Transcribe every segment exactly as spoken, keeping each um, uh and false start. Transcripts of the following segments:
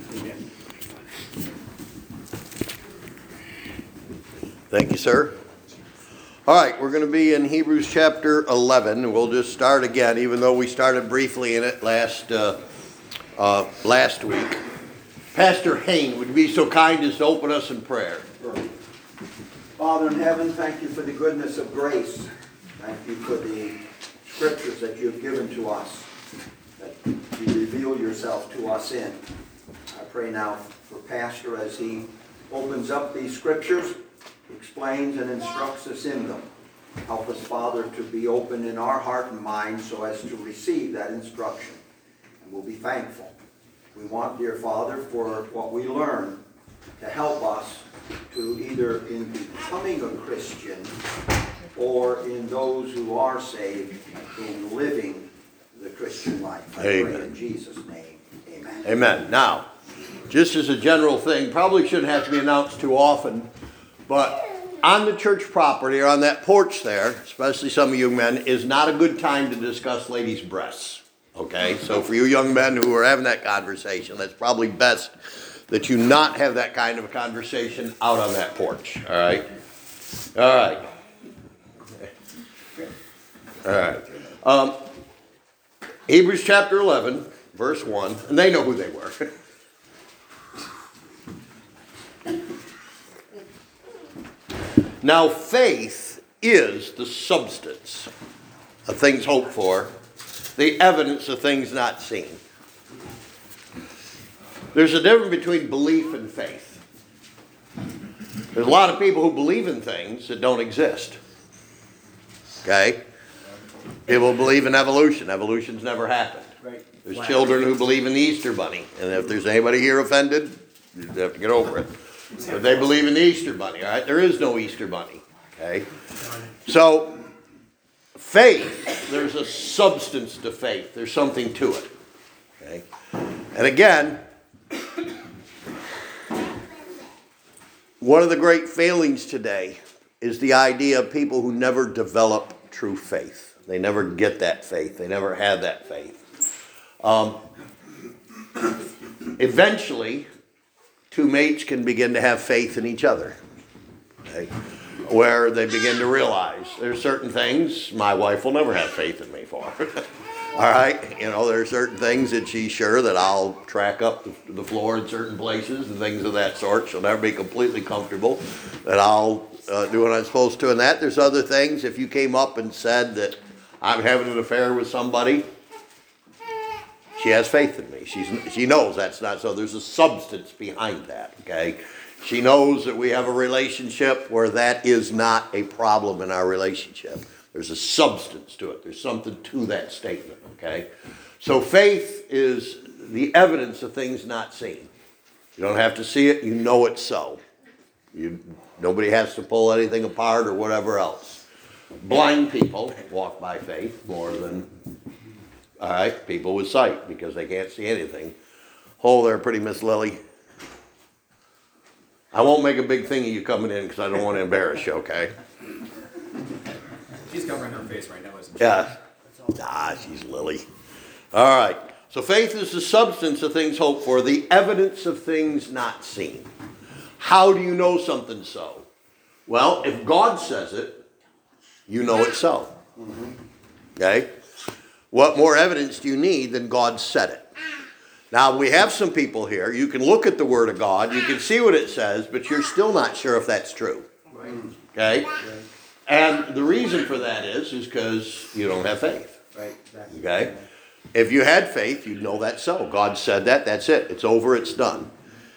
Thank you, sir. All right, we're going to be in Hebrews chapter eleven. We'll just start again, even though we started briefly in it last uh, uh, last week. Pastor Hain, would you be so kind as to open us in prayer? Sure. Father in heaven, thank you for the goodness of grace. Thank you for the scriptures that you have given to us, that you reveal yourself to us in. I pray now for Pastor as he opens up these scriptures, explains and instructs us in them. Help us, Father, to be open in our heart and mind so as to receive that instruction. And we'll be thankful. We want, dear Father, for what we learn to help us to either in becoming a Christian or in those who are saved in living the Christian life. I Amen. pray in Jesus' name. Amen. Amen. Now, just as a general thing, probably shouldn't have to be announced too often, but on the church property or on that porch there, especially some of you men, is not a good time to discuss ladies' breasts. Okay? So for you young men who are having that conversation, that's probably best that you not have that kind of a conversation out on that porch. All right? All right. All right. Um, Hebrews chapter eleven, verse one, and they know who they were. Now, faith is the substance of things hoped for, the evidence of things not seen. There's a difference between belief and faith. There's a lot of people who believe in things that don't exist. Okay? People believe in evolution. Evolution's never happened. There's children who believe in the Easter Bunny. And if there's anybody here offended, you have to get over it. But they believe in the Easter Bunny, all right? There is no Easter Bunny, okay? So, faith, there's a substance to faith. There's something to it, okay? And again, one of the great failings today is the idea of people who never develop true faith. They never get that faith. They never have that faith. Um, eventually, two mates can begin to have faith in each other, okay? Where they begin to realize there's certain things my wife will never have faith in me for. All right? You know, there are certain things that she's sure that I'll track up the, the floor in certain places and things of that sort. She'll never be completely comfortable that I'll uh, do what I'm supposed to in that. There's other things, if you came up and said that I'm having an affair with somebody, she has faith in me. She's, she knows that's not so. There's a substance behind that, okay? She knows that we have a relationship where that is not a problem in our relationship. There's a substance to it. There's something to that statement, okay? So faith is the evidence of things not seen. You don't have to see it. You know it's so. You, nobody has to pull anything apart or whatever else. Blind people walk by faith more than... All right, people with sight, because they can't see anything. Hold there, pretty Miss Lily. I won't make a big thing of you coming in because I don't want to embarrass you, okay? She's covering her face right now, isn't she? Yeah. Ah, she's Lily. All right. So faith is the substance of things hoped for, the evidence of things not seen. How do you know something's so? Well, if God says it, you know it's so. Okay? What more evidence do you need than God said it? Now, we have some people here. You can look at the Word of God. You can see what it says, but you're still not sure if that's true. Okay? And the reason for that is, is because you don't have faith. Okay? If you had faith, you'd know that's so. God said that. That's it. It's over. It's done.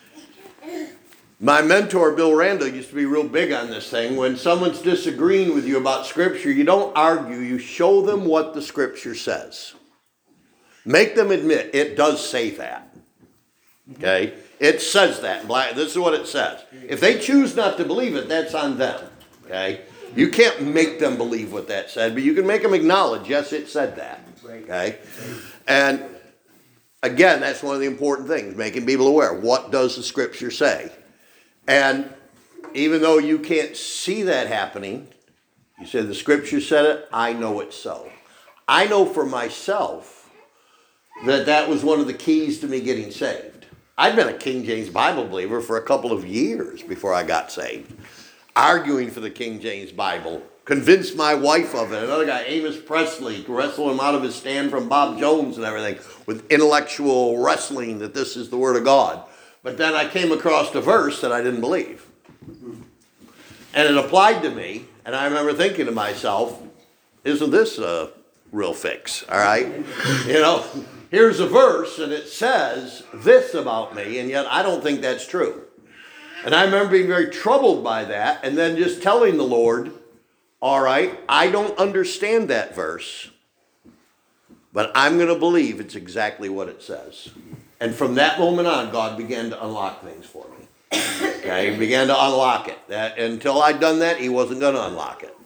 My mentor, Bill Randall, used to be real big on this thing. When someone's disagreeing with you about Scripture, you don't argue. You show them what the Scripture says. Make them admit it does say that. Okay? It says that. This is what it says. If they choose not to believe it, that's on them. Okay? You can't make them believe what that said, but you can make them acknowledge, yes, it said that. Okay? And again, that's one of the important things, making people aware. What does the Scripture say? And even though you can't see that happening, you say the Scripture said it, I know it's so. I know for myself that that was one of the keys to me getting saved. I'd been a King James Bible believer for a couple of years before I got saved, arguing for the King James Bible, convinced my wife of it. Another guy, Amos Presley, wrestled him out of his stand from Bob Jones and everything with intellectual wrestling that this is the Word of God. But then I came across a verse that I didn't believe. And it applied to me, and I remember thinking to myself, isn't this a real fix, all right? You know, here's a verse, and it says this about me, and yet I don't think that's true. And I remember being very troubled by that, and then just telling the Lord, all right, I don't understand that verse, but I'm going to believe it's exactly what it says. And from that moment on, God began to unlock things for me. Okay, he began to unlock it. That, until I'd done that, he wasn't going to unlock it.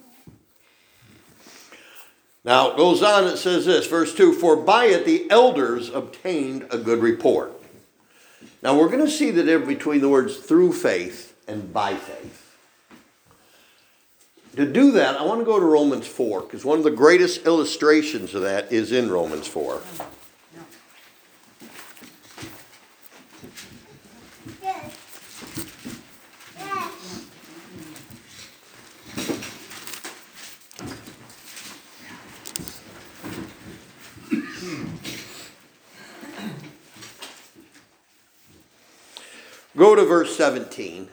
Now, it goes on, it says this, verse two, for by it the elders obtained a good report. Now, we're going to see the difference between the words through faith and by faith. To do that, I want to go to Romans four, because one of the greatest illustrations of that is in Romans four. Go to verse seventeen.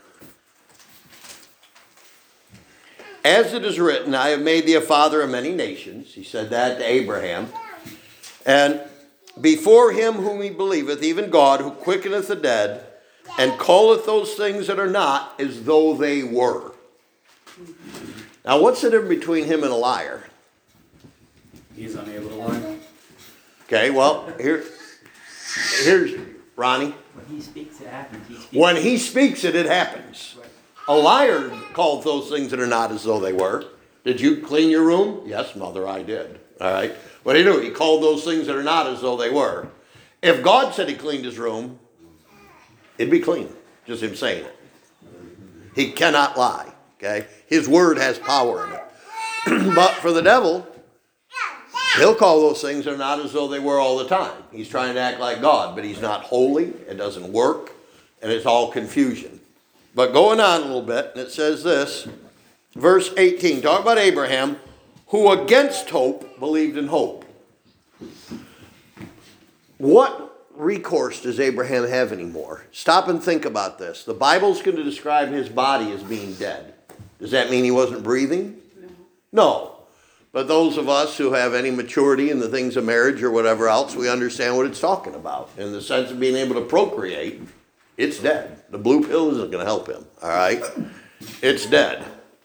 As it is written, I have made thee a father of many nations. He said that to Abraham. And before him whom he believeth, even God, who quickeneth the dead, and calleth those things that are not as though they were. Now, what's the difference between him and a liar? He's unable to lie. Okay, well, here, here's Ronnie. When he speaks, it happens. He speaks When he speaks it, it happens. A liar calls those things that are not as though they were. Did you clean your room? Yes, mother, I did. All right. What did he do? He called those things that are not as though they were. If God said he cleaned his room, it'd be clean. Just him saying it. He cannot lie. Okay. His word has power in it. But for the devil, he'll call those things that are not as though they were all the time. He's trying to act like God, but he's not holy. It doesn't work. And it's all confusion. But going on a little bit, and it says this, verse eighteen, talk about Abraham, who against hope believed in hope. What recourse does Abraham have anymore? Stop and think about this. The Bible's going to describe his body as being dead. Does that mean he wasn't breathing? No. But those of us who have any maturity in the things of marriage or whatever else, we understand what it's talking about. In the sense of being able to procreate, it's dead. The blue pill isn't going to help him, all right? It's dead.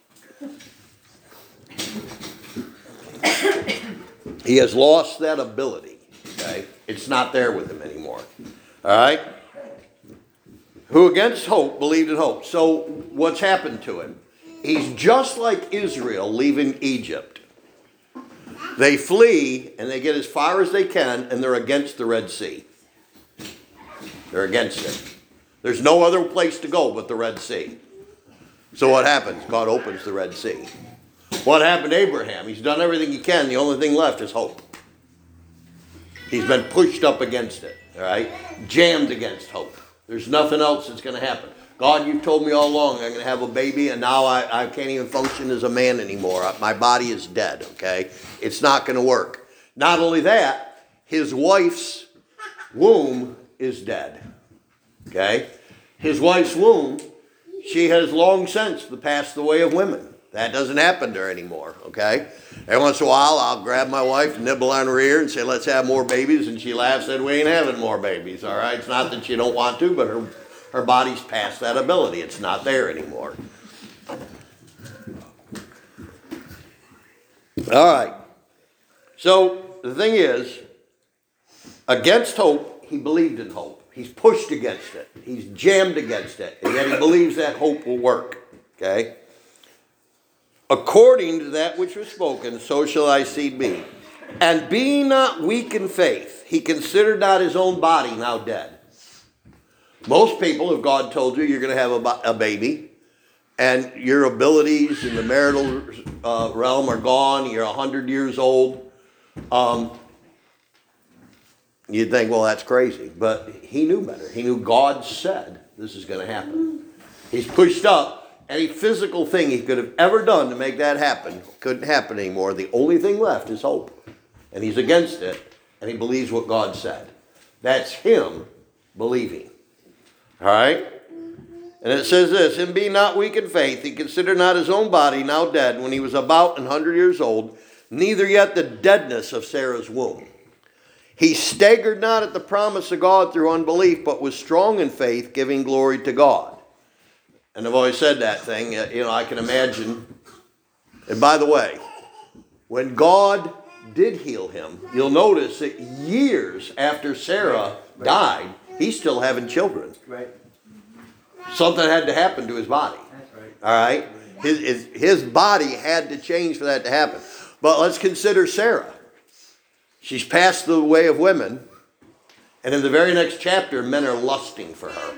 He has lost that ability, okay? It's not there with him anymore, all right? Who against hope believed in hope. So what's happened to him? He's just like Israel leaving Egypt. They flee and they get as far as they can and they're against the Red Sea. They're against it. There's no other place to go but the Red Sea. So what happens? God opens the Red Sea. What happened to Abraham? He's done everything he can. The only thing left is hope. He's been pushed up against it, all right? Jammed against hope. There's nothing else that's going to happen. God, you've told me all along I'm going to have a baby, and now I, I can't even function as a man anymore. My body is dead, okay? It's not going to work. Not only that, his wife's womb is dead. Okay? His wife's womb, she has long since passed the way of women. That doesn't happen to her anymore, okay? Every once in a while, I'll grab my wife, nibble on her ear, and say, let's have more babies, and she laughs and said, we ain't having more babies, all right? It's not that she don't want to, but her, her body's past that ability. It's not there anymore. All right. So, the thing is, against hope, he believed in hope. He's pushed against it. He's jammed against it. And yet he believes that hope will work. Okay? According to that which was spoken, so shall thy seed be. And being not weak in faith, he considered not his own body now dead. Most people, if God told you you're going to have a, a baby, and your abilities in the marital uh, realm are gone, you're one hundred years old, um, you'd think, well, that's crazy. But he knew better. He knew God said this is going to happen. He's pushed up. Any physical thing he could have ever done to make that happen couldn't happen anymore. The only thing left is hope. And he's against it, and he believes what God said. That's him believing. All right? And it says this, and being not weak in faith, he considered not his own body now dead when he was about an hundred years old, neither yet the deadness of Sarah's womb. He staggered not at the promise of God through unbelief, but was strong in faith, giving glory to God. And I've always said that thing, you know, I can imagine. And by the way, when God did heal him, you'll notice that years after Sarah Right. died, he's still having children. Right. Something had to happen to his body. That's right. All right? His, his, his body had to change for that to happen. But let's consider Sarah. She's passed the way of women. And in the very next chapter, men are lusting for her.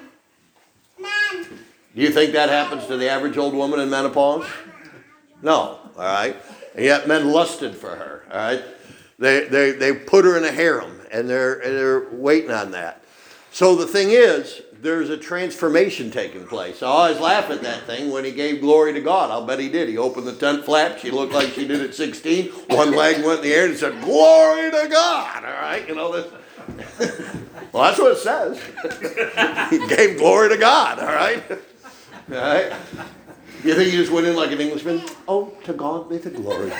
Do you think that happens to the average old woman in menopause? No. All right? And yet men lusted for her. All right? They, they, they put her in a harem. And they're, and they're waiting on that. So the thing is, there's a transformation taking place. I always laugh at that thing when he gave glory to God. I'll bet he did. He opened the tent flap. She looked like she did at sixteen. One leg went in the air and said, "Glory to God." All right, you know this. Well, that's what it says. He gave glory to God. All right. All right. You think he just went in like an Englishman? Oh, to God be the glory.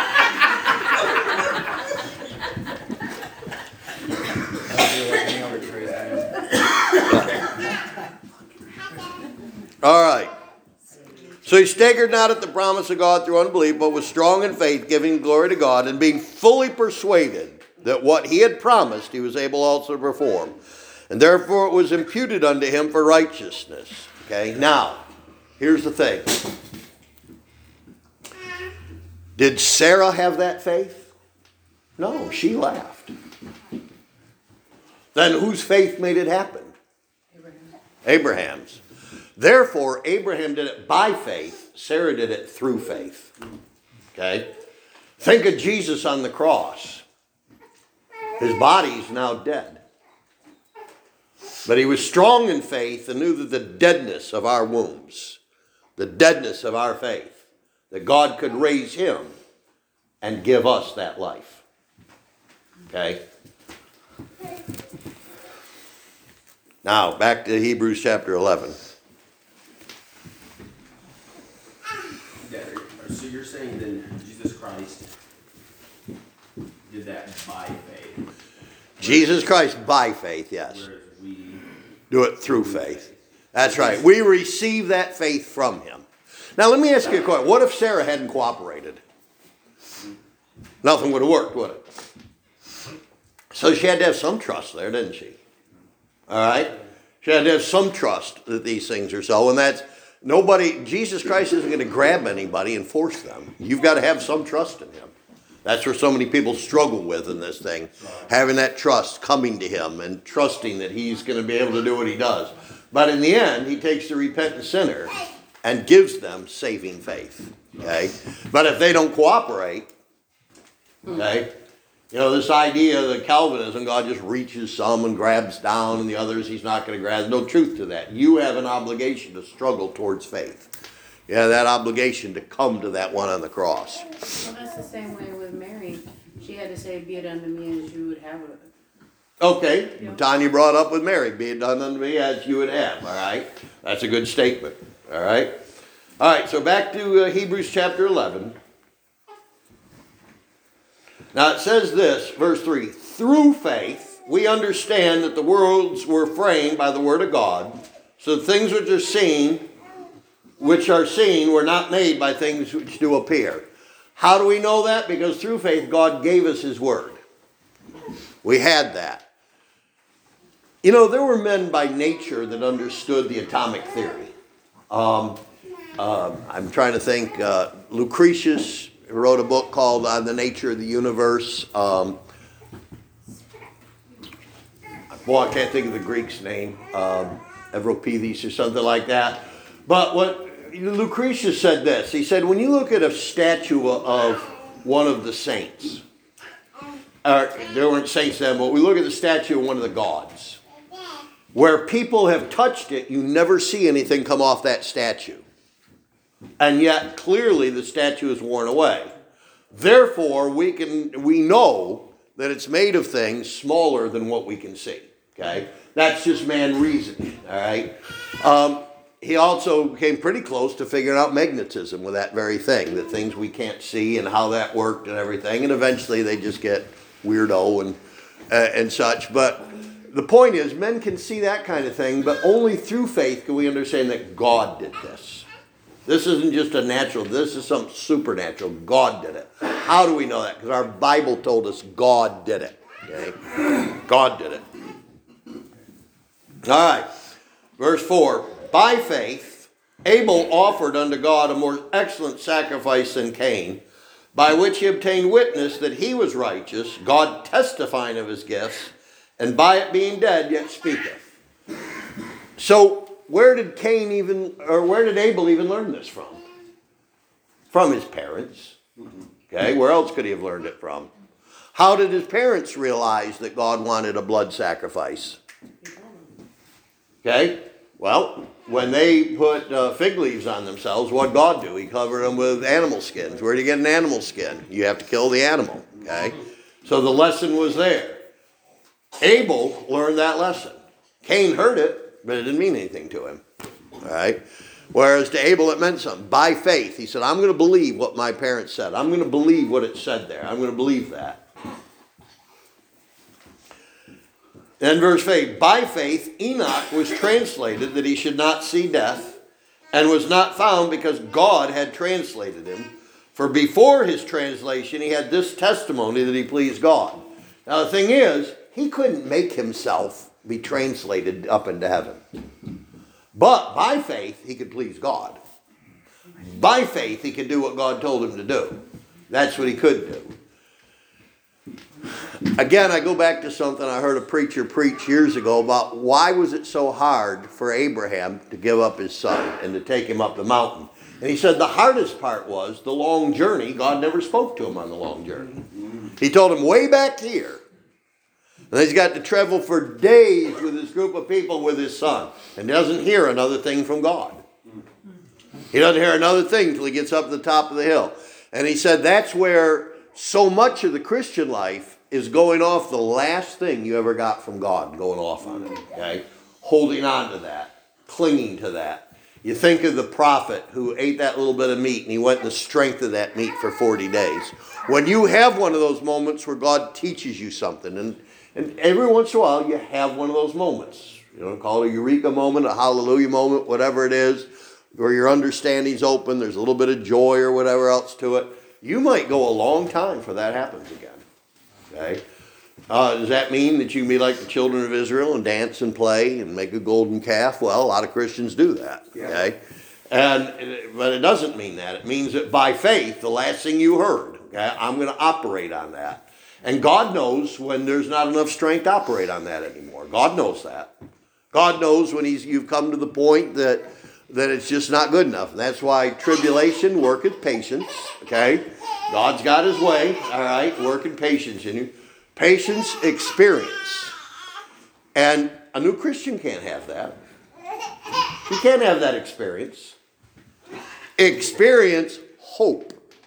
All right. So he staggered not at the promise of God through unbelief, but was strong in faith, giving glory to God, and being fully persuaded that what he had promised he was able also to perform. And therefore it was imputed unto him for righteousness. Okay, now, here's the thing. Did Sarah have that faith? No, she laughed. Then whose faith made it happen? Abraham. Abraham's. Therefore, Abraham did it by faith. Sarah did it through faith. Okay? Think of Jesus on the cross. His body's now dead. But he was strong in faith and knew that the deadness of our wombs, the deadness of our faith, that God could raise him and give us that life. Okay? Now, back to Hebrews chapter eleven. Dad, are- so you're saying then Jesus Christ did that by faith, Jesus Christ by faith, yes. whereas we Do it through faith. That's right. We receive that faith from him. Now, let me ask you a question. What if Sarah hadn't cooperated? Nothing would have worked, would it? So she had to have some trust there, didn't she? All right? She had to have some trust that these things are so. And that's, nobody, Jesus Christ isn't going to grab anybody and force them. You've got to have some trust in him. That's where so many people struggle with in this thing. Having that trust, coming to him and trusting that he's going to be able to do what he does. But in the end, he takes the repentant sinner and gives them saving faith. Okay? But if they don't cooperate, okay, you know, this idea that Calvinism, God just reaches some and grabs down and the others he's not going to grab. There's no truth to that. You have an obligation to struggle towards faith. You have that obligation to come to that one on the cross. Well, that's the same way with Mary. She had to say, "Be it unto me as you would have it." Okay, Yeah. Tanya brought up with Mary, be it done unto me as you would have, all right? That's a good statement, all right? All right, so back to uh, Hebrews chapter eleven. Now it says this, verse three, through faith we understand that the worlds were framed by the word of God, so the things which are seen, which are seen were not made by things which do appear. How do we know that? Because through faith God gave us his word. We had that. You know, there were men by nature that understood the atomic theory. Um, uh, I'm trying to think, uh, Lucretius wrote a book called On the Nature of the Universe. Um, boy, I can't think of the Greek's name. Um, Euripides or something like that. But what Lucretius said this. He said, when you look at a statue of one of the saints, or there weren't saints then, but we look at the statue of one of the gods. Where people have touched it, you never see anything come off that statue. And yet, clearly, the statue is worn away. Therefore, we can we know that it's made of things smaller than what we can see. Okay? That's just man reasoning. All right? Um, he also came pretty close to figuring out magnetism with that very thing, the things we can't see and how that worked and everything. And eventually, they just get weirdo and uh, and such. But the point is, men can see that kind of thing, but only through faith can we understand that God did this. This isn't just a natural, this is something supernatural. God did it. How do we know that? Because our Bible told us God did it. Okay? God did it. All right. Verse four. By faith, Abel offered unto God a more excellent sacrifice than Cain, by which he obtained witness that he was righteous, God testifying of his gifts, and by it being dead, yet speaketh. So, where did Cain even, or where did Abel even learn this from? From his parents. Okay, where else could he have learned it from? How did his parents realize that God wanted a blood sacrifice? Okay, well, when they put uh, fig leaves on themselves, what did God do? He covered them with animal skins. Where do you get an animal skin? You have to kill the animal. Okay, so the lesson was there. Abel learned that lesson. Cain heard it, but it didn't mean anything to him. All right? Whereas to Abel it meant something. By faith, he said, I'm going to believe what my parents said. I'm going to believe what it said there. I'm going to believe that. Then verse eight, by faith Enoch was translated that he should not see death, and was not found because God had translated him. For before his translation he had this testimony that he pleased God. Now the thing is, he couldn't make himself be translated up into heaven. But by faith, he could please God. By faith, he could do what God told him to do. That's what he could do. Again, I go back to something I heard a preacher preach years ago about why was it so hard for Abraham to give up his son and to take him up the mountain. And he said the hardest part was the long journey. God never spoke to him on the long journey. He told him way back here. And he's got to travel for days with this group of people with his son. And doesn't hear another thing from God. He doesn't hear another thing until he gets up to the top of the hill. And he said that's where so much of the Christian life is going off the last thing you ever got from God. Going off on it. Okay? Holding on to that. Clinging to that. You think of the prophet who ate that little bit of meat and he went in the strength of that meat for forty days. When you have one of those moments where God teaches you something, and And every once in a while, you have one of those moments. You know, call it a eureka moment, a hallelujah moment, whatever it is, where your understanding's open, there's a little bit of joy or whatever else to it. You might go a long time before that happens again. Okay? Uh, does that mean that you can be like the children of Israel and dance and play and make a golden calf? Well, a lot of Christians do that. Okay? And, but it doesn't mean that. It means that by faith, the last thing you heard, okay, I'm going to operate on that. And God knows when there's not enough strength to operate on that anymore. God knows that. God knows when he's, you've come to the point that, that it's just not good enough. And that's why tribulation worketh patience. Okay? God's got his way. All right? Working patience in you. Patience, experience. And a new Christian can't have that. You can't have that experience. Experience hope.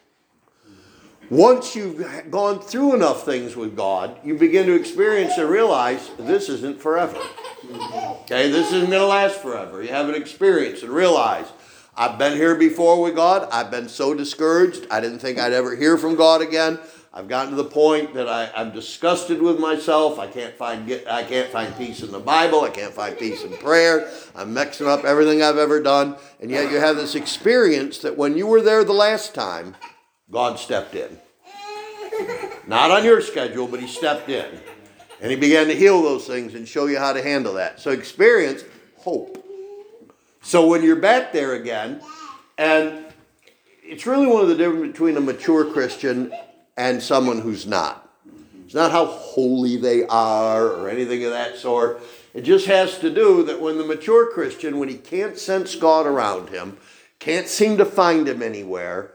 Once you've gone through enough things with God, you begin to experience and realize this isn't forever. Okay, this isn't going to last forever. You have an experience and realize, I've been here before with God. I've been so discouraged. I didn't think I'd ever hear from God again. I've gotten to the point that I, I'm disgusted with myself. I can't find get, I can't find peace in the Bible. I can't find peace in prayer. I'm mixing up everything I've ever done. And yet you have this experience that when you were there the last time, God stepped in. Not on your schedule, but he stepped in. And he began to heal those things and show you how to handle that. So experience hope. So when you're back there again, and it's really one of the differences between a mature Christian and someone who's not. It's not how holy they are or anything of that sort. It just has to do that when the mature Christian, when he can't sense God around him, can't seem to find him anywhere,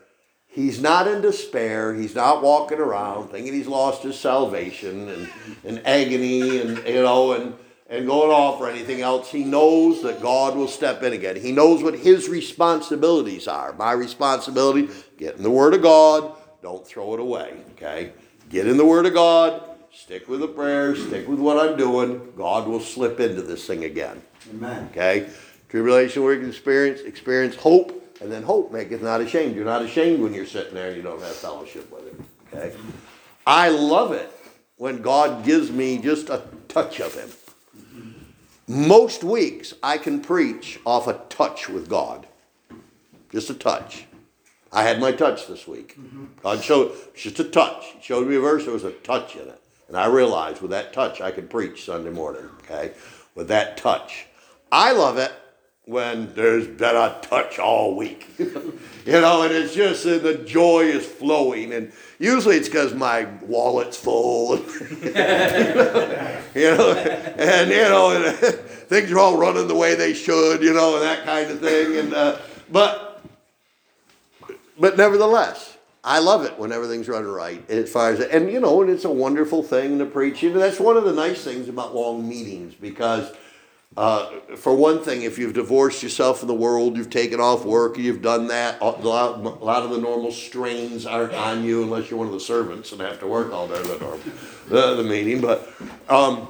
he's not in despair. He's not walking around thinking he's lost his salvation and, and agony and, you know, and, and going off or anything else. He knows that God will step in again. He knows what his responsibilities are. My responsibility, get in the Word of God. Don't throw it away, okay? Get in the Word of God. Stick with the prayers. Stick with what I'm doing. God will slip into this thing again. Amen. Okay? Tribulation, work experience, experience hope, and then hope maketh not ashamed. You're not ashamed when you're sitting there and you don't have fellowship with him. Okay? I love it when God gives me just a touch of him. Most weeks I can preach off a touch with God. Just a touch. I had my touch this week. God showed, just a touch. He showed me a verse, there was a touch in it. And I realized with that touch I could preach Sunday morning, okay? With that touch. I love it when there's been a touch all week. You know, and it's just, and the joy is flowing. And usually it's because my wallet's full. You know, and, you know, and things are all running the way they should, you know, and that kind of thing. And uh, But, but nevertheless, I love it when everything's running right as far as, and you know, and it's a wonderful thing to preach. You know, that's one of the nice things about long meetings because, uh, for one thing, if you've divorced yourself from the world, you've taken off work, you've done that, a lot, a lot of the normal strains aren't on you unless you're one of the servants and have to work all day the, normal, the, the meeting. But, um,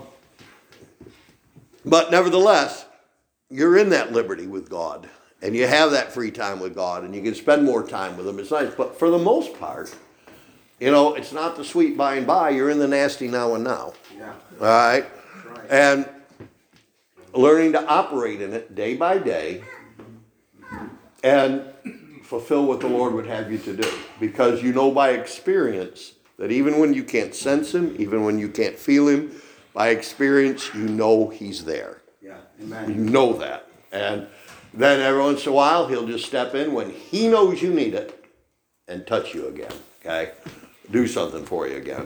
but nevertheless, you're in that liberty with God. And you have that free time with God, and you can spend more time with him. It's nice. But for the most part, you know, it's not the sweet by and by. You're in the nasty now and now. Yeah. All right? Right. And learning to operate in it day by day and fulfill what the Lord would have you to do. Because you know by experience that even when you can't sense him, even when you can't feel him, by experience, you know he's there. Yeah. You Amen. know that. And then every once in a while, he'll just step in when he knows you need it and touch you again, okay? Do something for you again.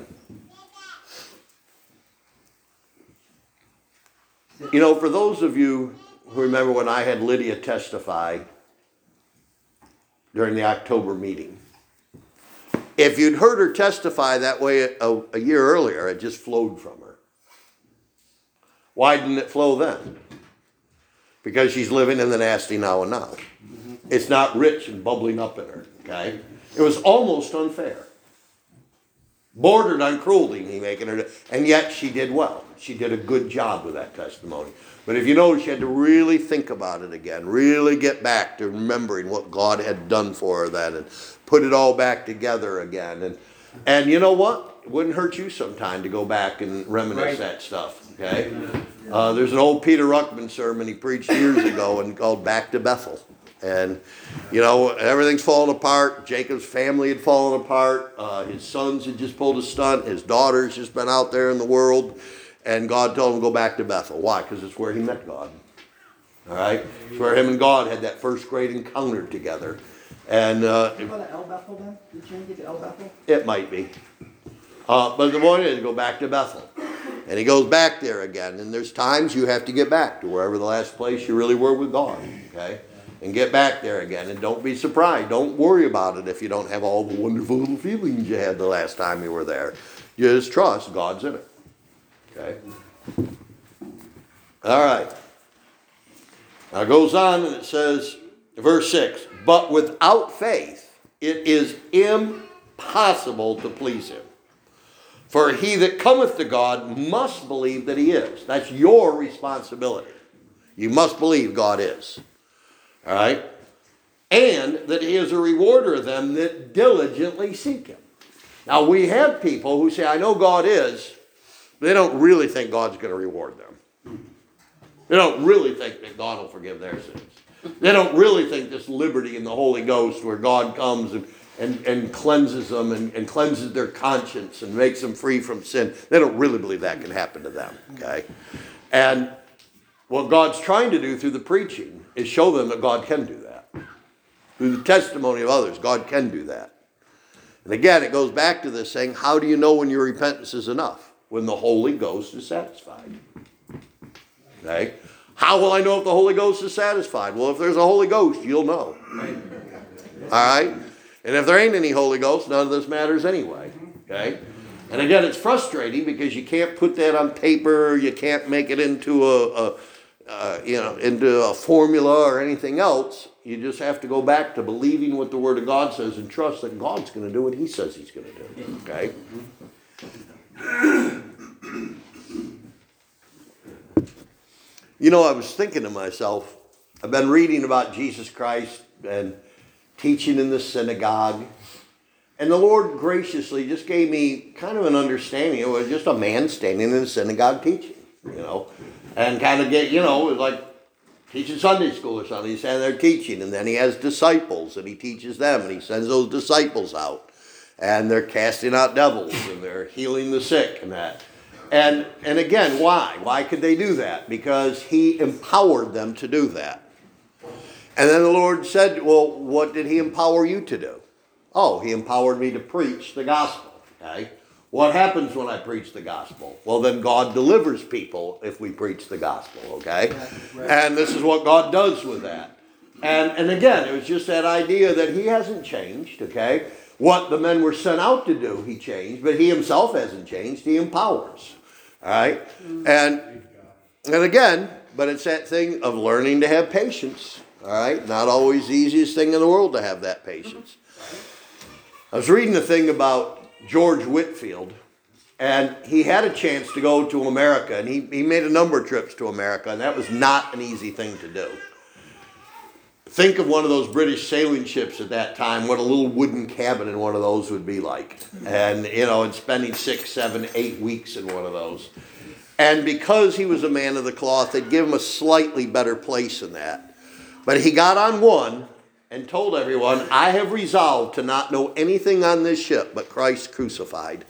You know, for those of you who remember when I had Lydia testify during the October meeting, if you'd heard her testify that way a, a year earlier, it just flowed from her. Why didn't it flow then? Because she's living in the nasty now and now. It's not rich and bubbling up in her, okay? It was almost unfair. Bordered on cruelty, me making her, and yet she did well. She did a good job with that testimony. But if you notice, she had to really think about it again, really get back to remembering what God had done for her then, and put it all back together again. And and you know what? It wouldn't hurt you sometime to go back and reminisce Right. that stuff, okay? Uh, there's an old Peter Ruckman sermon he preached years ago and called Back to Bethel. And, you know, everything's falling apart. Jacob's family had fallen apart. Uh, his sons had just pulled a stunt. His daughter's just been out there in the world. And God told him to go back to Bethel. Why? Because it's where he met God. All right? It's where him and God had that first great encounter together. And uh, You call it El Bethel then? Did you change it to El Bethel? it might be. Uh, but the point is, go back to Bethel. And he goes back there again. And there's times you have to get back to wherever the last place you really were with God. Okay? And get back there again. And don't be surprised. Don't worry about it if you don't have all the wonderful little feelings you had the last time you were there. Just trust God's in it. Okay? All right. Now it goes on and it says, verse six, but without faith it is impossible to please him. For he that cometh to God must believe that he is. That's your responsibility. You must believe God is. All right? And that he is a rewarder of them that diligently seek him. Now we have people who say, I know God is, but they don't really think God's going to reward them. They don't really think that God will forgive their sins. They don't really think this liberty in the Holy Ghost where God comes and, and, and cleanses them and, and cleanses their conscience and makes them free from sin. They don't really believe that can happen to them. Okay? And what God's trying to do through the preaching is show them that God can do that. Through the testimony of others, God can do that. And again, it goes back to this saying, how do you know when your repentance is enough? When the Holy Ghost is satisfied. Okay? How will I know if the Holy Ghost is satisfied? Well, if there's a Holy Ghost, you'll know. All right? And if there ain't any Holy Ghost, none of this matters anyway. Okay? And again, it's frustrating because you can't put that on paper. You can't make it into a, a uh, you know, into a formula or anything else. You just have to go back to believing what the Word of God says and trust that God's going to do what He says He's going to do. Okay? You know, I was thinking to myself, I've been reading about Jesus Christ and teaching in the synagogue. And the Lord graciously just gave me kind of an understanding. It was just a man standing in the synagogue teaching, you know. And kind of get, you know, it was like teaching Sunday school or something. He's standing there teaching. And then he has disciples and he teaches them. And he sends those disciples out. And they're casting out devils and they're healing the sick and that. And, and again, why? Why could they do that? Because he empowered them to do that. And then the Lord said, well, what did he empower you to do? Oh, he empowered me to preach the gospel. Okay? What happens when I preach the gospel? Well, then God delivers people if we preach the gospel. Okay? And this is what God does with that. And, and again, it was just that idea that he hasn't changed. Okay? What the men were sent out to do, he changed. But he himself hasn't changed. He empowers. All right? And, and again, but it's that thing of learning to have patience. All right? Not always the easiest thing in the world to have that patience. I was reading a thing about George Whitefield, and he had a chance to go to America, and he, he made a number of trips to America, and that was not an easy thing to do. Think of one of those British sailing ships at that time, what a little wooden cabin in one of those would be like. And, you know, and spending six, seven, eight weeks in one of those. And because he was a man of the cloth, they'd give him a slightly better place in that. But he got on one and told everyone, I have resolved to not know anything on this ship but Christ crucified.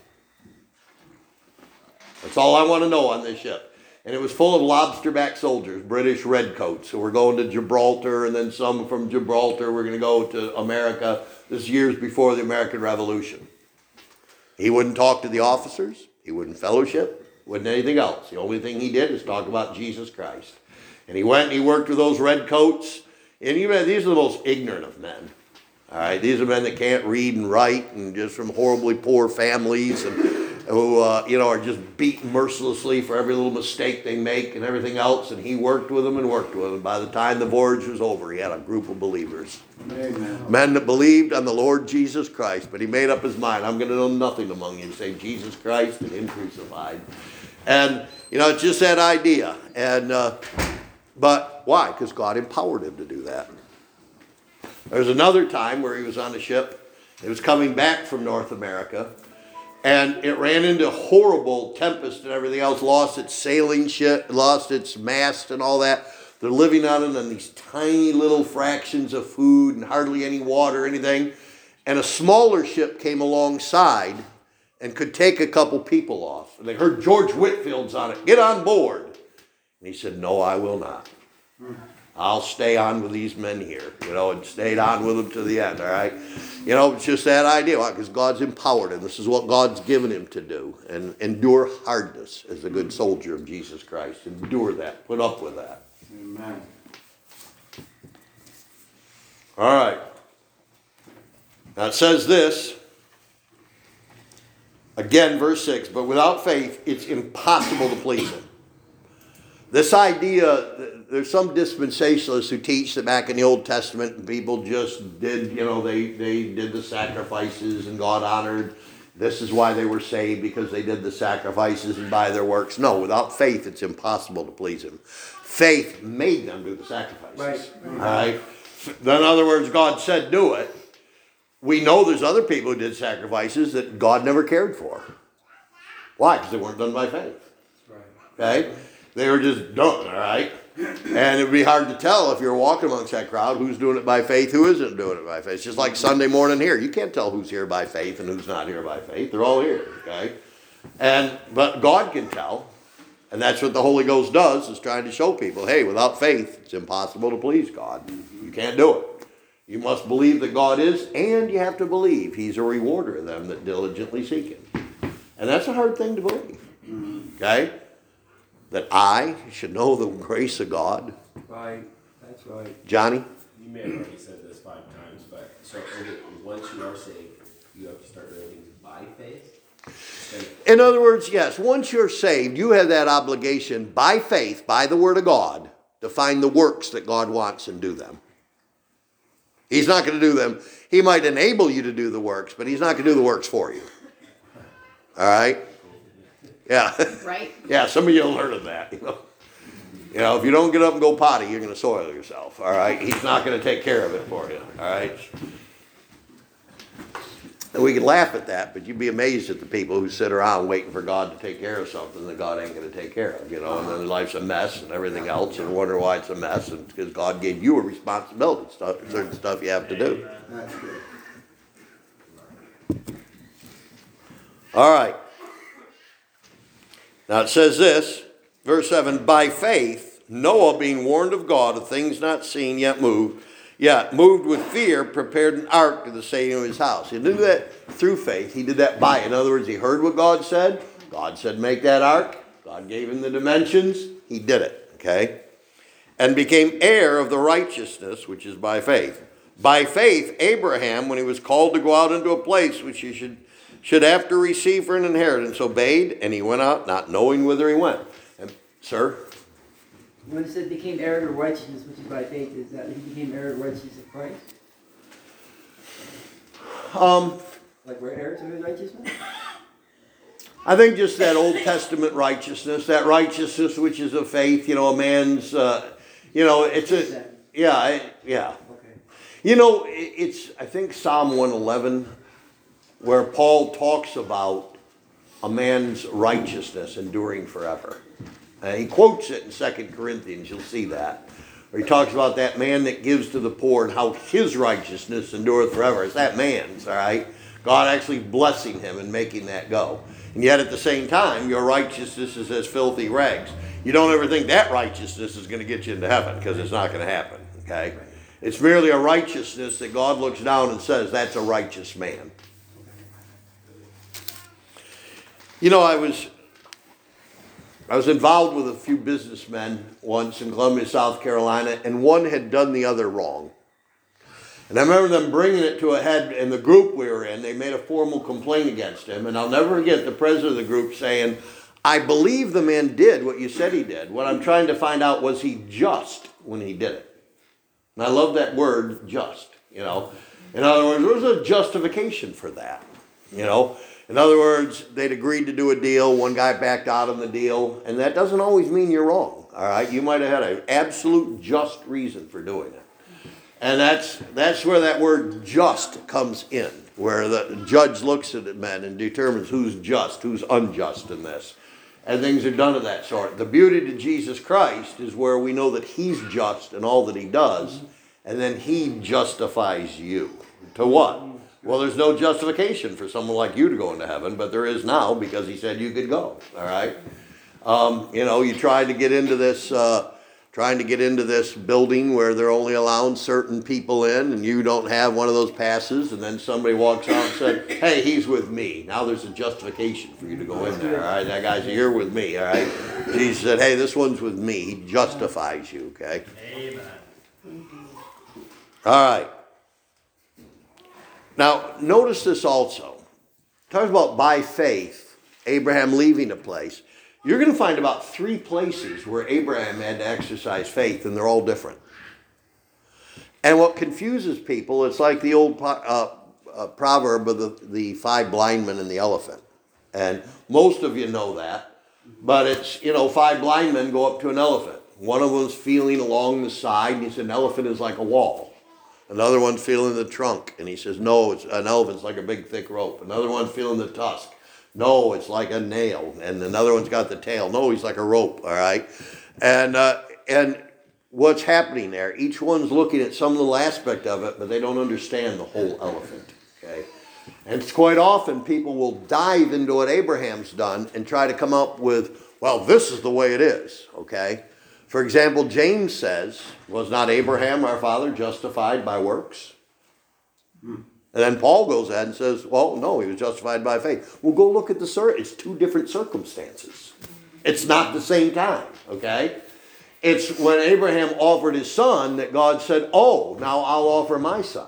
That's all I want to know on this ship. And it was full of lobsterback soldiers, British redcoats, who were going to Gibraltar, and then some from Gibraltar were going to go to America. This is years before the American Revolution. He wouldn't talk to the officers. He wouldn't fellowship. Wouldn't anything else. The only thing he did is talk about Jesus Christ. And he went and he worked with those redcoats. And even these are the most ignorant of men. All right, these are men that can't read and write and just from horribly poor families and who uh, you know are just beaten mercilessly for every little mistake they make and everything else. And he worked with them and worked with them. By the time the voyage was over, he had a group of believers. Amen. Men that believed on the Lord Jesus Christ. But he made up his mind, I'm going to know nothing among you save Jesus Christ and him crucified. And, you know, it's just that idea. And uh, But why? Because God empowered him to do that. There was another time where he was on a ship. It was coming back from North America. And it ran into horrible tempest and everything else. Lost its sailing ship, lost its mast and all that. They're living on it on these tiny little fractions of food and hardly any water or anything. And a smaller ship came alongside and could take a couple people off. And they heard George Whitefield's on it. Get on board. And he said, no, I will not. I'll stay on with these men here, you know, and stayed on with them to the end, all right? You know, it's just that idea, because God's empowered him. This is what God's given him to do. And endure hardness as a good soldier of Jesus Christ. Endure that. Put up with that. Amen. All right. Now it says this. Again, verse six, but without faith, it's impossible to please him. This idea, there's some dispensationalists who teach that back in the Old Testament, people just did, you know, they, they did the sacrifices and God honored. This is why they were saved, because they did the sacrifices and by their works. No, without faith, it's impossible to please him. Faith made them do the sacrifices. Right. All right? In other words, God said do it. We know there's other people who did sacrifices that God never cared for. Why? Because they weren't done by faith. Okay? They were just done, all right? And it would be hard to tell if you're walking amongst that crowd who's doing it by faith, who isn't doing it by faith. It's just like Sunday morning here. You can't tell who's here by faith and who's not here by faith. They're all here, okay? And but God can tell. And that's what the Holy Ghost does, is trying to show people, hey, without faith, it's impossible to please God. You can't do it. You must believe that God is, and you have to believe he's a rewarder of them that diligently seek him. And that's a hard thing to believe, okay? That I should know the grace of God. Right. That's right. Johnny? You may have already said this five times, but so is it, once you are saved, you have to start doing things by faith? Instead of- In other words, yes, once you're saved, you have that obligation by faith, by the Word of God, to find the works that God wants and do them. He's not going to do them. He might enable you to do the works, but he's not going to do the works for you. All right? Yeah. Right? Yeah, some of you will learn of that. You know? You know, if you don't get up and go potty, you're going to soil yourself. All right? He's not going to take care of it for you. All right? And we can laugh at that, but you'd be amazed at the people who sit around waiting for God to take care of something that God ain't going to take care of, you know, and then life's a mess and everything else, and wonder why it's a mess, and because God gave you a responsibility, stuff, certain stuff you have to do. That's good. All right. Now it says this, verse seven, by faith, Noah being warned of God of things not seen yet moved, Yeah, moved with fear, prepared an ark to the saving of his house. He did that through faith. He did that by. In other words, he heard what God said. God said, make that ark. God gave him the dimensions. He did it, okay? And became heir of the righteousness, which is by faith. By faith, Abraham, when he was called to go out into a place which he should, should have to receive for an inheritance, obeyed, and he went out not knowing whither he went. And, sir? When it said became heir to righteousness, which is by faith, is that he became heir to righteousness of Christ? Um, Like we're heirs of his righteousness? I think just that Old Testament righteousness, that righteousness which is of faith, you know, a man's, uh, you know, it's a, yeah, I, yeah. Okay. You know, it, it's, I think Psalm one eleven, where Paul talks about a man's righteousness enduring forever. Uh, he quotes it in Second Corinthians, you'll see that. Where he talks about that man that gives to the poor and how his righteousness endureth forever. It's that man's, all right? God actually blessing him and making that go. And yet at the same time, your righteousness is as filthy rags. You don't ever think that righteousness is going to get you into heaven, because it's not going to happen, okay? It's merely a righteousness that God looks down and says, that's a righteous man. You know, I was... I was involved with a few businessmen once in Columbia, South Carolina, and one had done the other wrong. And I remember them bringing it to a head in the group we were in. They made a formal complaint against him. And I'll never forget the president of the group saying, I believe the man did what you said he did. What I'm trying to find out, was he just when he did it? And I love that word, just, you know. In other words, there was a justification for that, you know. In other words, they'd agreed to do a deal. One guy backed out on the deal. And that doesn't always mean you're wrong. All right. You might have had an absolute just reason for doing it. And that's that's where that word just comes in. Where the judge looks at men and determines who's just, who's unjust in this. And things are done of that sort. The beauty to Jesus Christ is where we know that he's just in all that he does. And then he justifies you. To what? Well, there's no justification for someone like you to go into heaven, but there is now, because he said you could go. All right. Um, you know, you tried to get into this, uh, trying to get into this building where they're only allowing certain people in, and you don't have one of those passes, and then somebody walks out and said, hey, he's with me. Now there's a justification for you to go in there. All right. That guy's, you're with me. All right. Jesus said, hey, this one's with me. He justifies you. Okay. Amen. All right. Now, notice this also. It talks about by faith, Abraham leaving a place. You're going to find about three places where Abraham had to exercise faith, and they're all different. And what confuses people, it's like the old uh, uh, proverb of the, the five blind men and the elephant. And most of you know that. But it's, you know, five blind men go up to an elephant. One of them's feeling along the side, and he said, an elephant is like a wall. Another one feeling the trunk, and he says, no, it's an elephant's like a big thick rope. Another one feeling the tusk. No, it's like a nail. And another one's got the tail. No, he's like a rope, all right? And uh, and what's happening there, each one's looking at some little aspect of it, but they don't understand the whole elephant, okay? And it's quite often people will dive into what Abraham's done and try to come up with, well, this is the way it is, okay? For example, James says, was not Abraham, our father, justified by works? Hmm. And then Paul goes ahead and says, well, no, he was justified by faith. Well, go look at the, it's two different circumstances. It's not the same time, okay? It's when Abraham offered his son that God said, oh, now I'll offer my son.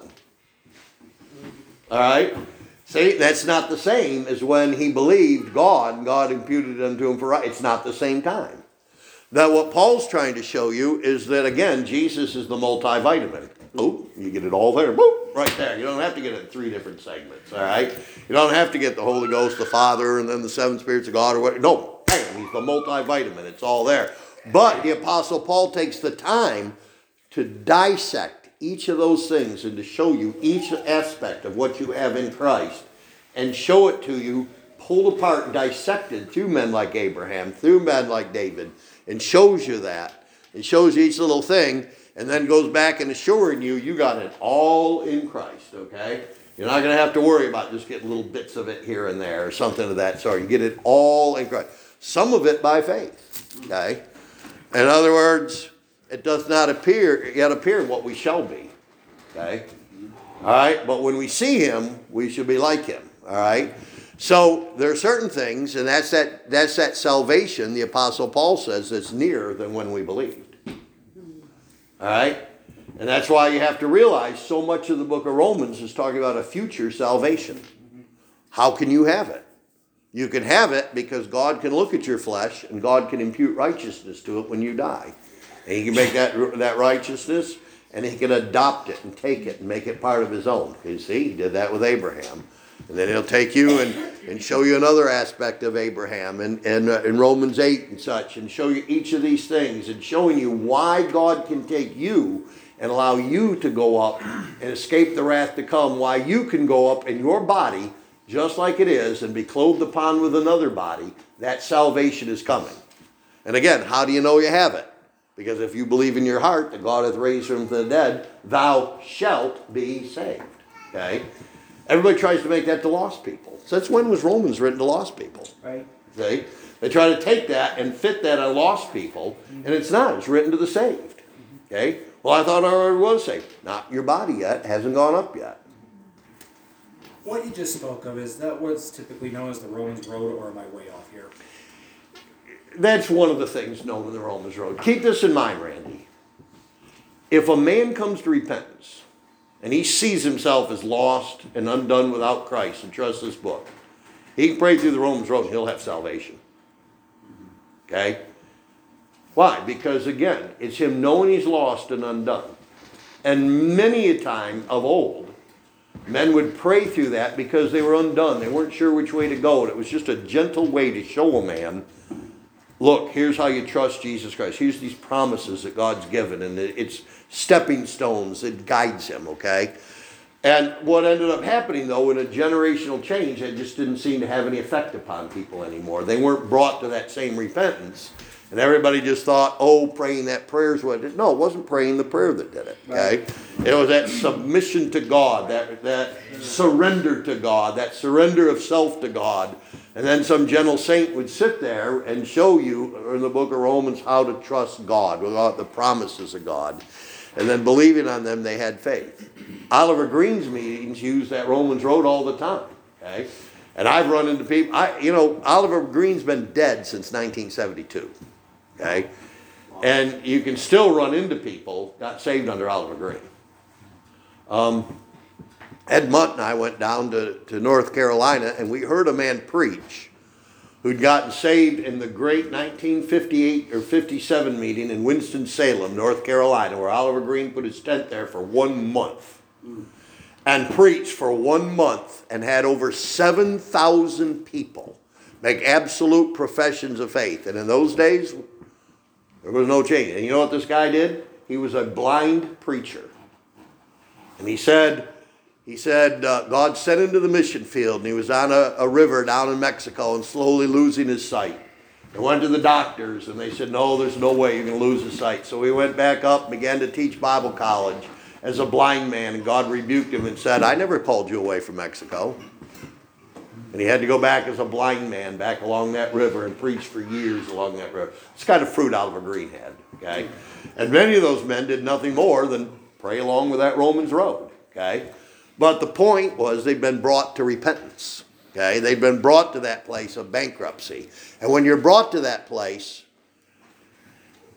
All right? See, that's not the same as when he believed God and God imputed it unto him for right. It's not the same time. Now, what Paul's trying to show you is that, again, Jesus is the multivitamin. Oh, you get it all there. Boop, right there. You don't have to get it in three different segments, all right? You don't have to get the Holy Ghost, the Father, and then the seven spirits of God or what. No, bam, he's the multivitamin. It's all there. But the Apostle Paul takes the time to dissect each of those things and to show you each aspect of what you have in Christ and show it to you pulled apart and dissected through men like Abraham, through men like David, and shows you that. It shows you each little thing and then goes back and assuring you you got it all in Christ, okay? You're not going to have to worry about just getting little bits of it here and there or something of that sort. You get it all in Christ. Some of it by faith, okay? In other words, it does not appear, yet appear what we shall be, okay? All right, but when we see him, we should be like him, all right? So there are certain things, and that's that, that's that salvation, the Apostle Paul says, that's nearer than when we believed. All right? And that's why you have to realize so much of the book of Romans is talking about a future salvation. How can you have it? You can have it because God can look at your flesh and God can impute righteousness to it when you die. And he can make that, that righteousness and he can adopt it and take it and make it part of his own. You see, he did that with Abraham. And then he'll take you and, and show you another aspect of Abraham and, and uh, in Romans eight and such, and show you each of these things and showing you why God can take you and allow you to go up and escape the wrath to come, why you can go up in your body just like it is and be clothed upon with another body. That salvation is coming. And again, how do you know you have it? Because if you believe in your heart that God hath raised him from the dead, thou shalt be saved. Okay? Everybody tries to make that to lost people. Since when was Romans written to lost people? Right. See? They try to take that and fit that on lost people, and it's not. It's written to the saved. Okay? Well, I thought I already was saved. Not your body yet. Hasn't gone up yet. What you just spoke of, is that what's typically known as the Romans Road, or am I way off here? That's one of the things known in the Romans Road. Keep this in mind, Randy. If a man comes to repentance, and he sees himself as lost and undone without Christ and trusts this book, he can pray through the Romans Road and he'll have salvation. Okay? Why? Because again, it's him knowing he's lost and undone. And many a time of old, men would pray through that because they were undone. They weren't sure which way to go. And it was just a gentle way to show a man, look, here's how you trust Jesus Christ. Here's these promises that God's given. And it's stepping stones that guides him, okay? And what ended up happening, though, in a generational change, it just didn't seem to have any effect upon people anymore. They weren't brought to that same repentance. And everybody just thought, oh, praying that prayer is what did it. No, it wasn't praying the prayer that did it, okay? It was that submission to God, that, that surrender to God, that surrender of self to God. And then some gentle saint would sit there and show you in the book of Romans how to trust God, without the promises of God. And then believing on them, they had faith. Oliver Green's meetings use that Romans Road all the time, okay? And I've run into people, I, you know, Oliver Green's been dead since nineteen seventy-two, okay? And you can still run into people got saved under Oliver Green. Um, Ed Mutt and I went down to, to North Carolina, and we heard a man preach who'd gotten saved in the great nineteen fifty-eight or fifty-seven meeting in Winston-Salem, North Carolina, where Oliver Green put his tent there for one month. Mm. And preached for one month and had over seven thousand people make absolute professions of faith. And in those days, there was no change. And you know what this guy did? He was a blind preacher. And he said, he said, uh, God sent him to the mission field, and he was on a, a river down in Mexico and slowly losing his sight. He went to the doctors, and they said, no, there's no way you're going to lose his sight. So he went back up and began to teach Bible college as a blind man, and God rebuked him and said, I never called you away from Mexico. And he had to go back as a blind man back along that river and preach for years along that river. It's the kind of fruit Oliver Green had, okay? And many of those men did nothing more than pray along with that Romans Road, okay? But the point was they've been brought to repentance, okay? They've been brought to that place of bankruptcy. And when you're brought to that place,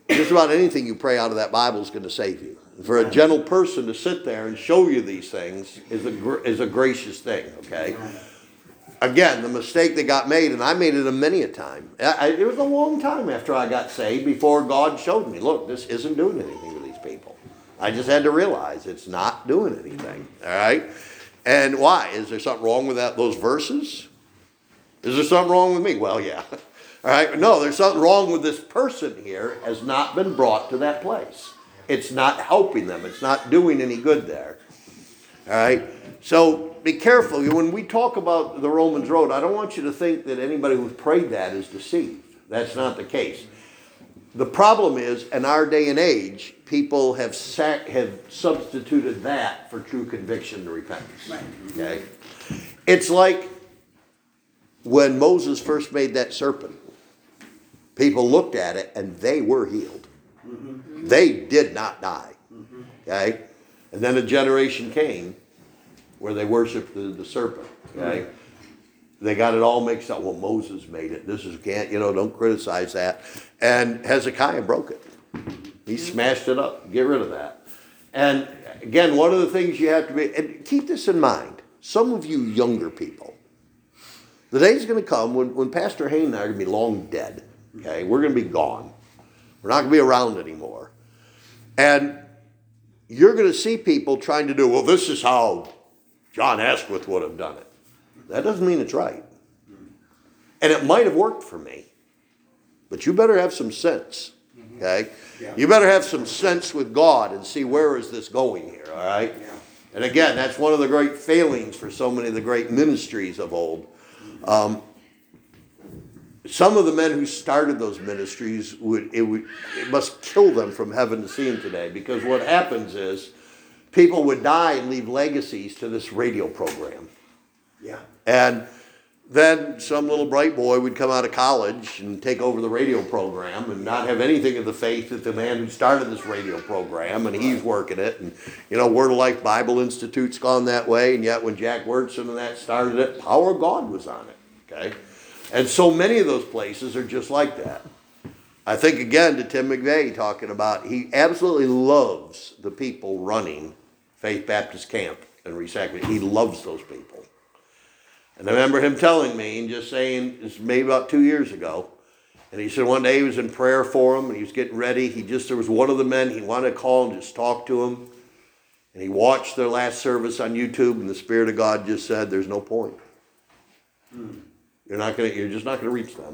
just about anything you pray out of that Bible is going to save you. For a gentle person to sit there and show you these things is a gr- is a gracious thing. Okay. Again, the mistake that got made, and I made it a many a time. I, I, it was a long time after I got saved before God showed me, look, this isn't doing anything to these people. I just had to realize it's not doing anything. All right. And why? Is there something wrong with that? Those verses? Is there something wrong with me? Well, yeah. All right. No, there's something wrong with this person here has not been brought to that place. It's not helping them. It's not doing any good there. All right. So be careful. When we talk about the Romans Road, I don't want you to think that anybody who's prayed that is deceived. That's not the case. The problem is, in our day and age, people have sac- have substituted that for true conviction and repentance. Right. Okay? It's like when Moses first made that serpent. People looked at it and they were healed. Mm-hmm. They did not die. Mm-hmm. Okay? And then a generation came where they worshiped the, the serpent. Okay? Mm-hmm. They got it all mixed up. Well, Moses made it. This is can't, you know, don't criticize that. And Hezekiah broke it. He smashed it up. Get rid of that. And again, one of the things you have to be, and keep this in mind, some of you younger people, the day's going to come when, when Pastor Hayne and I are going to be long dead. Okay? We're going to be gone. We're not going to be around anymore. And you're going to see people trying to do, well, this is how John Asquith would have done it. That doesn't mean it's right. And it might have worked for me. But you better have some sense. Okay? Yeah. You better have some sense with God and see where is this going here. All right? Yeah. And again, that's one of the great failings for so many of the great ministries of old. Um, some of the men who started those ministries, would it would it must kill them from heaven to see them today. Because what happens is people would die and leave legacies to this radio program. Yeah. And then some little bright boy would come out of college and take over the radio program and not have anything of the faith that the man who started this radio program, and he's working it. And, you know, Word of Life Bible Institute's gone that way, and yet when Jack Wurtson and that started it, Power of God was on it, okay? And so many of those places are just like that. I think, again, to Tim McVeigh talking about, he absolutely loves the people running Faith Baptist Camp and Recycling. He loves those people. And I remember him telling me and just saying, this was maybe about two years ago, and he said one day he was in prayer for him and he was getting ready. He just, there was one of the men he wanted to call and just talk to him. And he watched their last service on YouTube, and the Spirit of God just said, there's no point. Hmm. You're not gonna, you're just not gonna reach them.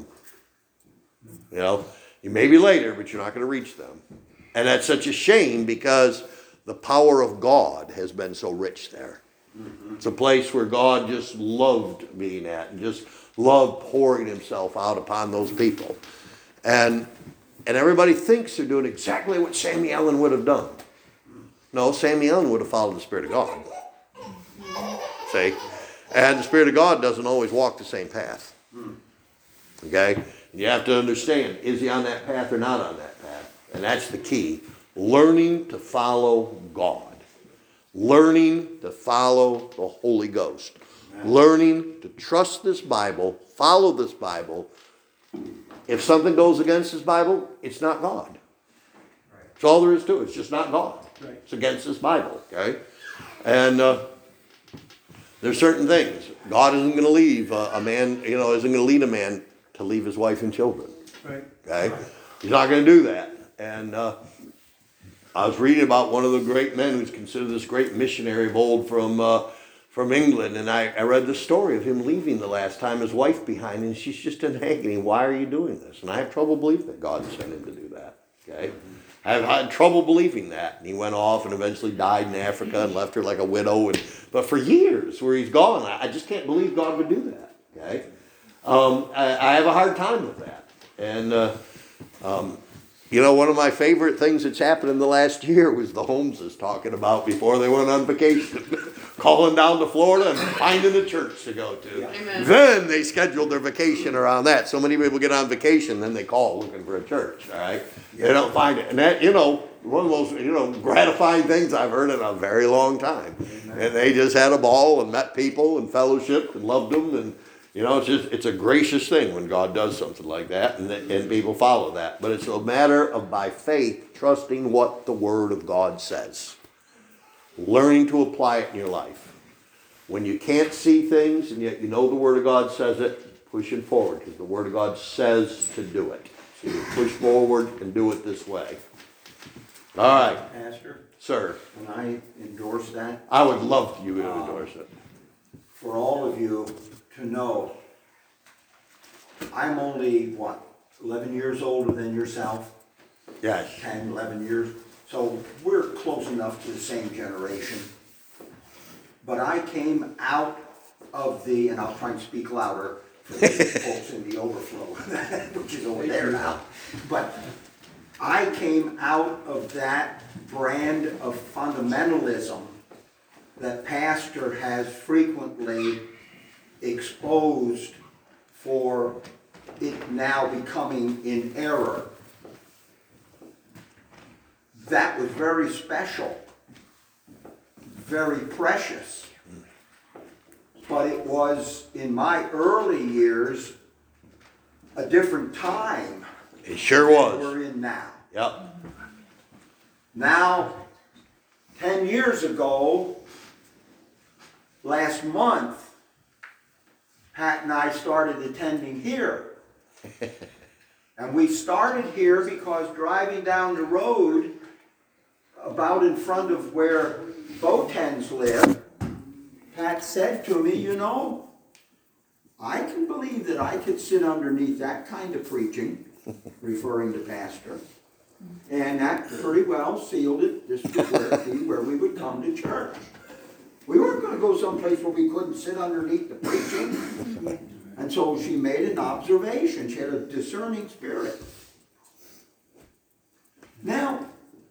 You know, you may be later, but you're not gonna reach them. And that's such a shame because the power of God has been so rich there. It's a place where God just loved being at and just loved pouring himself out upon those people. And and everybody thinks they're doing exactly what Sammy Allen would have done. No, Sammy Allen would have followed the Spirit of God. See? And the Spirit of God doesn't always walk the same path. Okay? And you have to understand, is he on that path or not on that path? And that's the key. Learning to follow God. Learning to follow the Holy Ghost. Amen. Learning to trust this Bible, follow this Bible. If something goes against this Bible, it's not God. Right. That's all there is to it. It's just not God. Right. It's against this Bible. Okay? And uh, there's certain things. God isn't going to leave uh, a man, you know, isn't going to lead a man to leave his wife and children. Right. Okay? Right. He's not going to do that. And uh, I was reading about one of the great men who's considered this great missionary of old from uh, from England, and I, I read the story of him leaving the last time, his wife behind, and she's just in agony. Why are you doing this? And I have trouble believing that God sent him to do that. Okay, I've had trouble believing that. And he went off and eventually died in Africa and left her like a widow. And but for years, where he's gone, I, I just can't believe God would do that. Okay, um, I, I have a hard time with that, and. Uh, um, You know, one of my favorite things that's happened in the last year was the Holmeses talking about before they went on vacation, calling down to Florida and finding a church to go to. Amen. Then they scheduled their vacation around that. So many people get on vacation, then they call looking for a church, all right? They don't find it. And that, you know, one of the most, you know, gratifying things I've heard in a very long time. Amen. And they just had a ball and met people and fellowshiped and loved them and, You know, it's just, it's a gracious thing when God does something like that, and, that- and people follow that. But it's a matter of, by faith, trusting what the Word of God says. Learning to apply it in your life. When you can't see things, and yet you know the Word of God says it, pushing forward, because the Word of God says to do it. So you push forward and do it this way. All right, Pastor, sir. can I endorse that? I would love you to endorse it. For all of you to know, I'm only, what, eleven years older than yourself? Yes. ten, eleven years. So we're close enough to the same generation. But I came out of the, and I'll try and speak louder for the folks in the overflow, which is over there now. But I came out of that brand of fundamentalism that Pastor has frequently exposed for it now becoming in error. That was very special, very precious. But it was, in my early years, a different time It sure than was. we're in now. Yep. Now, ten years ago, last month, Pat and I started attending here. And we started here because driving down the road, about in front of where Botens live, Pat said to me, you know, I can believe that I could sit underneath that kind of preaching, referring to Pastor. And that pretty well sealed it. This was where, be where we would come to church. We weren't going to go someplace where we couldn't sit underneath the preaching. And so she made an observation. She had a discerning spirit. Now,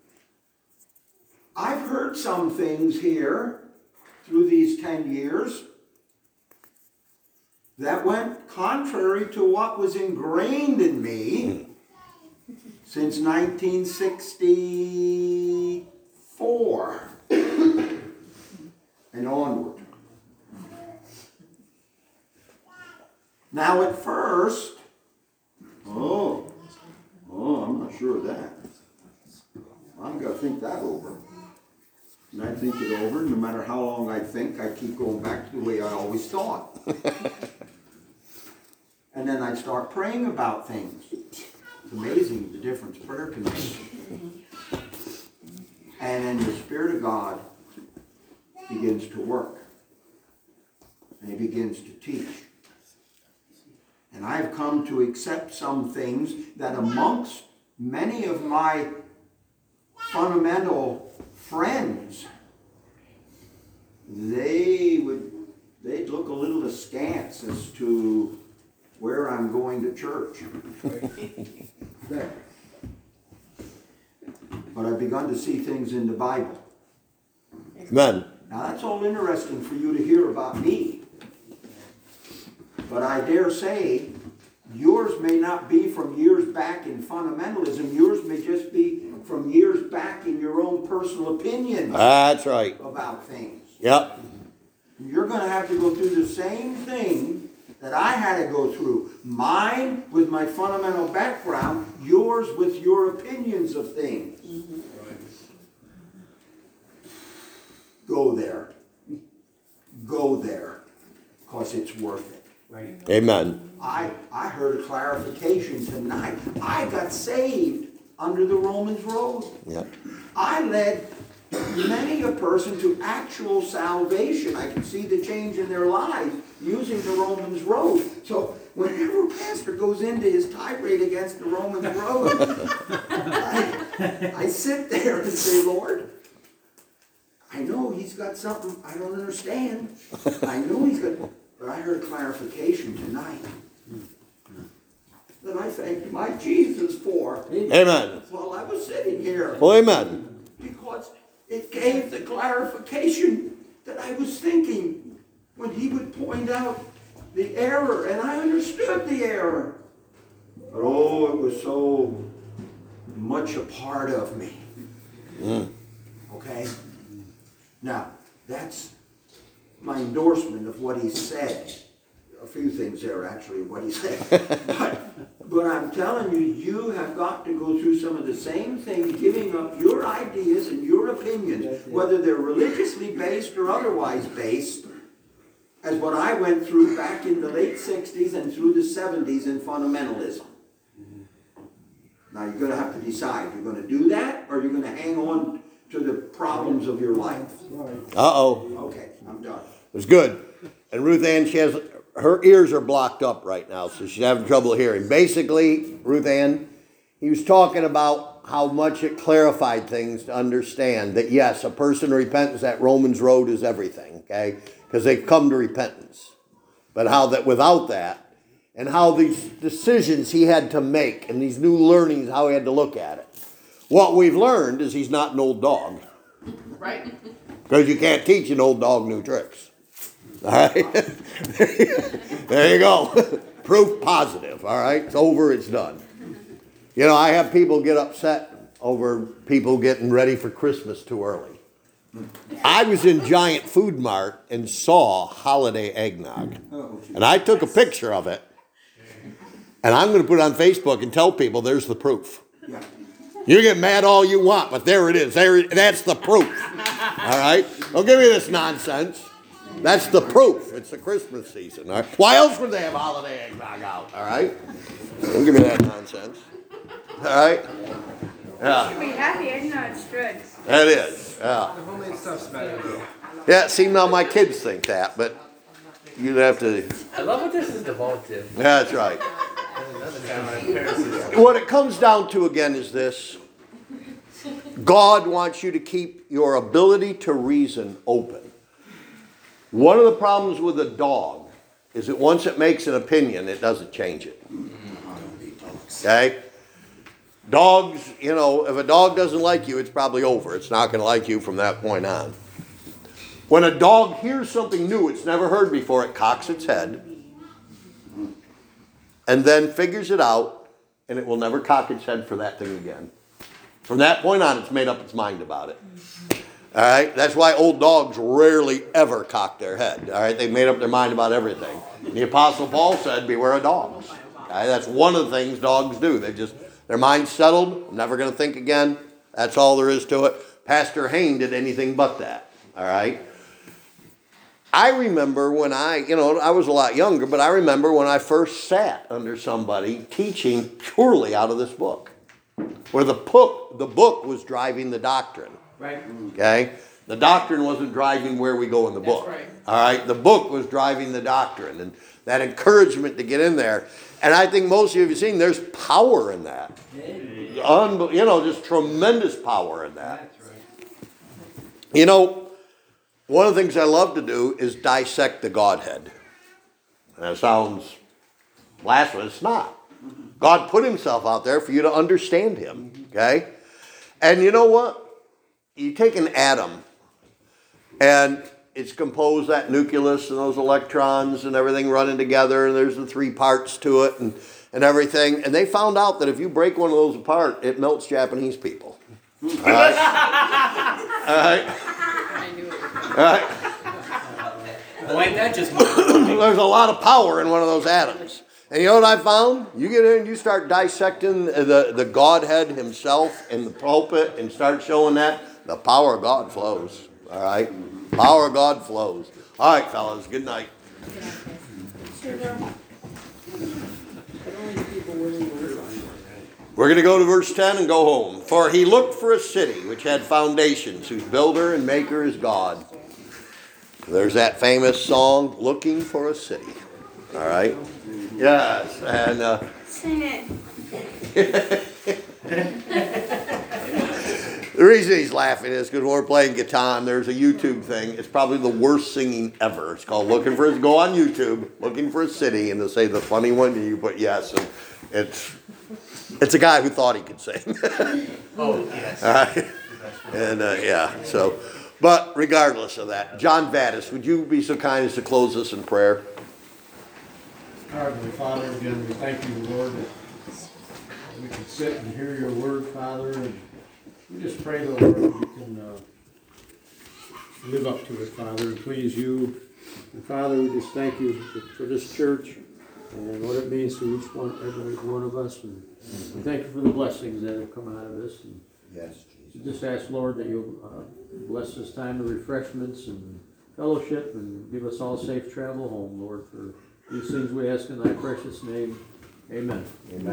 I've heard some things here through these ten years that went contrary to what was ingrained in me since nineteen sixty-four and onward. Now at first, oh, oh, I'm not sure of that. I'm going to think that over. And I think it over, no matter how long I think, I keep going back to the way I always thought. And then I start praying about things. It's amazing the difference prayer can make. And then the Spirit of God begins to work. And He begins to teach. And I've come to accept some things that amongst many of my fundamental friends, they would, they'd look a little askance as to where I'm going to church. But I've begun to see things in the Bible. Amen. Now that's all interesting for you to hear about me. But I dare say, yours may not be from years back in fundamentalism. Yours may just be from years back in your own personal opinion That's right. about things. Yep. You're going to have to go through the same thing that I had to go through. Mine with my fundamental background, yours with your opinions of things. Mm-hmm. Go there. Go there. Because it's worth it. Right. Amen. I, I heard a clarification tonight. I got saved under the Romans Road. Yep. I I led many a person to actual salvation. I can see the change in their lives using the Romans Road. So whenever a pastor goes into his tirade against the Romans Road, I, I sit there and say, Lord, I know he's got something I don't understand. I know he's got, but I heard clarification tonight that I thank my Jesus for Amen. while I was sitting here. Well, amen. Because it gave the clarification that I was thinking when he would point out the error, and I understood the error. But oh, it was so much a part of me. Mm. Okay? Now, that's my endorsement of what he said a few things there, actually, what he said. But, but I'm telling you, you have got to go through some of the same things, giving up your ideas and your opinions, whether they're religiously based or otherwise based, as what I went through back in the late sixties and through the seventies in fundamentalism. Now you're going to have to decide, you're going to do that, or you're going to hang on to the problems of your life. Uh-oh. Okay, I'm done. It was good. And Ruth Ann, she has, her ears are blocked up right now, so she's having trouble hearing. Basically, Ruth Ann, he was talking about how much it clarified things to understand that, yes, a person in repentance, that Romans road is everything, okay? Because they've come to repentance. But how that without that, and how these decisions he had to make, and these new learnings, how he had to look at it. What we've learned is he's not an old dog. Right. Because you can't teach an old dog new tricks. All right? There you go. Proof positive. All right? It's over. It's done. You know, I have people get upset over people getting ready for Christmas too early. I was in Giant Food Mart and saw holiday eggnog. And I took a picture of it. And I'm going to put it on Facebook and tell people there's the proof. Yeah. You get mad all you want, but there it is. There, that's the proof. All right? Don't give me this nonsense. That's the proof. It's the Christmas season. All right? Why else would they have holiday eggnog out? All right? Don't give me that nonsense. All right? Yeah. Be happy eggnog strud. That is. Yeah. The homemade stuff's better though. Yeah, see, now my kids think that, but you'd have to. I love what this is devolved to. That's right. Another time my parents is What it comes down to again is this. God wants you to keep your ability to reason open. One of the problems with a dog is that once it makes an opinion, it doesn't change it. Okay? Dogs, you know, if a dog doesn't like you, it's probably over. It's not going to like you from that point on. When a dog hears something new it's never heard before, it cocks its head and then figures it out, and it will never cock its head for that thing again. From that point on, it's made up its mind about it. All right? That's why old dogs rarely ever cock their head. All right? They've made up their mind about everything. The Apostle Paul said, beware of dogs. Okay? That's one of the things dogs do. They just, their mind's settled, I'm never going to think again. That's all there is to it. Pastor Hain did anything but that. All right? I remember when I, you know, I was a lot younger, but I remember when I first sat under somebody teaching purely out of this book, where the book, the book was driving the doctrine. Right. Okay? The doctrine wasn't driving where we go in the book. That's right. All right? The book was driving the doctrine and that encouragement to get in there. And I think most of you have seen there's power in that. Unbe- you know, just tremendous power in that. That's right. You know, one of the things I love to do is dissect the Godhead. And that sounds blasphemous. It's not. God put himself out there for you to understand him. Okay? And you know what? You take an atom, and it's composed, that nucleus and those electrons and everything running together, and there's the three parts to it and, and everything. And they found out that if you break one of those apart, it melts Japanese people. All right? All right? I knew it. All right? Boy, that just There's a lot of power in one of those atoms. And you know what I found? You get in and you start dissecting the, the Godhead himself in the pulpit and start showing that, the power of God flows. All right? Power of God flows. All right, fellas. Good night. We're going to go to verse ten and go home. For he looked for a city which had foundations, whose builder and maker is God. There's that famous song, Looking for a City. All right? Yes. And uh, Sing it. the reason he's laughing is because when we're playing guitar, and there's a YouTube thing. It's probably the worst singing ever. It's called Looking for a Go on YouTube, Looking for a City, and they'll say the funny one, and you put yes. And it's it's a guy who thought he could sing. Oh, yes. All right. And uh, yeah, so, but regardless of that, John Vaddis, would you be so kind as to close us in prayer? Our Heavenly Father, again, we thank you, Lord, that we can sit and hear your word, Father, and we just pray, Lord, that we can uh, live up to it, Father, and please you And Father, we just thank you for, for this church and what it means to each one, every one of us. And we thank you for the blessings that have come out of this. And Yes, we just ask, Lord, that you'll uh, bless this time of refreshments and fellowship and give us all safe travel home, Lord. For these things we ask in thy precious name. Amen. Amen.